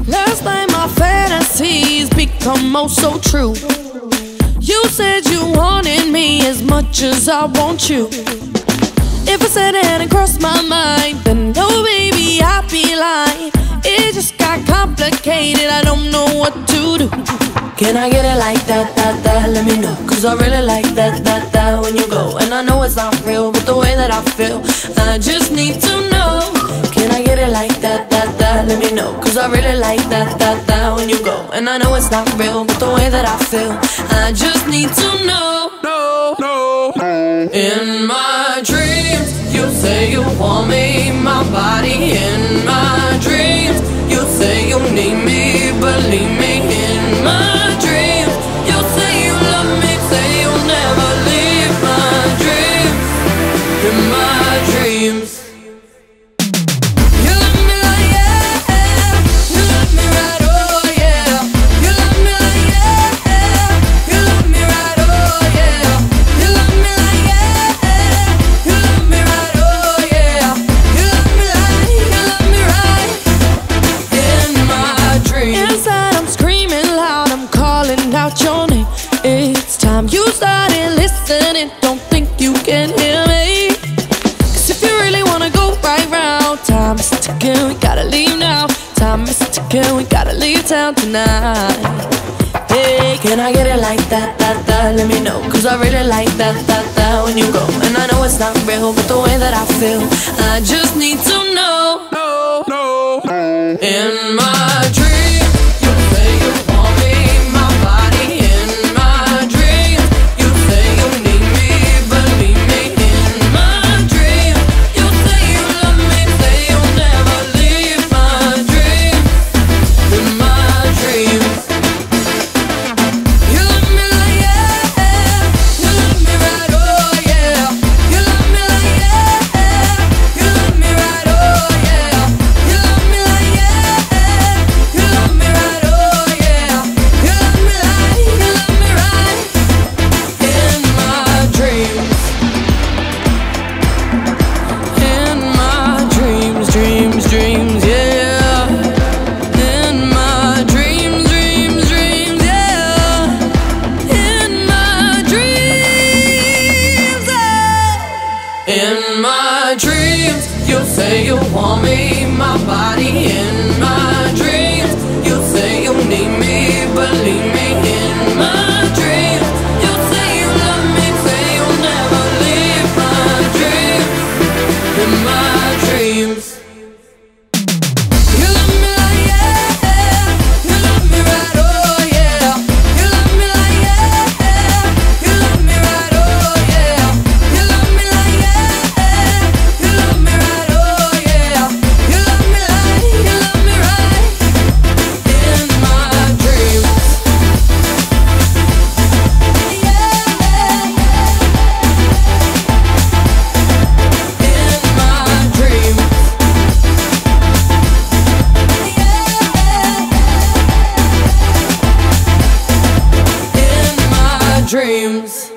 Last night my fantasies become oh so true. You said you wanted me as much as I want you. If I said it hadn't crossed my mind, then no baby, I'd be lying. It just got complicated, I don't know what to do. Can I get it like that, that, that? Let me know, cause I really like that, that, that when you go. And I know it's not real, but the way that I feel, I just need to know. Can I get it like that, that, that? Let me know, cause I really like that, that, that when you go. And I know it's not real, but the way that I feel, I just need to know. No, no. In my dreams, you say you want me, my body. In my dreams, you say you need me, believe me. In my dreams, you say you love me, say you'll never leave my dreams. In my dreams, you love me like yeah, you love me right, oh yeah. You love me like yeah, you love me right, oh yeah. You love me like yeah, you love me right, oh yeah. You love me like, you love me right. In my dreams, inside I'm screaming loud, I'm calling out your name. It's time you started listening, don't think you can hear me. Cause if you really wanna go right round, time is ticking, we gotta leave now. Time is ticking, we gotta leave town tonight. Hey, can I get it like that, that, that? Let me know, cause I really like that, that, that when you go. And I know it's not real, but the way that I feel, I just need to know. No, no. In my dreams, you say you want me, my body. In my dreams, you say you need me, believe me. In my dreams, you say you love me, say you'll never leave my dreams. In my dreams, you love me like yeah, you love me right, oh yeah. You love me like yeah, you love me right, oh yeah. You love me like yeah, you love me right, oh yeah. You love me like, you love me right. In my dreams, in my dreams, dreams, dreams, yeah. In my dreams, dreams, dreams, yeah. In my dreams, yeah. In my dreams, you say you want me, my body. In my dreams, you say you need me, believe me. In my dreams, you say you love me, say you'll never leave my dreams. In my dreams, you love me like yeah, you love me right, oh yeah. You love me like yeah, you love me right, oh yeah. You love me like yeah, you love me right, oh yeah. You love me like, you love me right. In my dreams, in my dreams. In my dreams.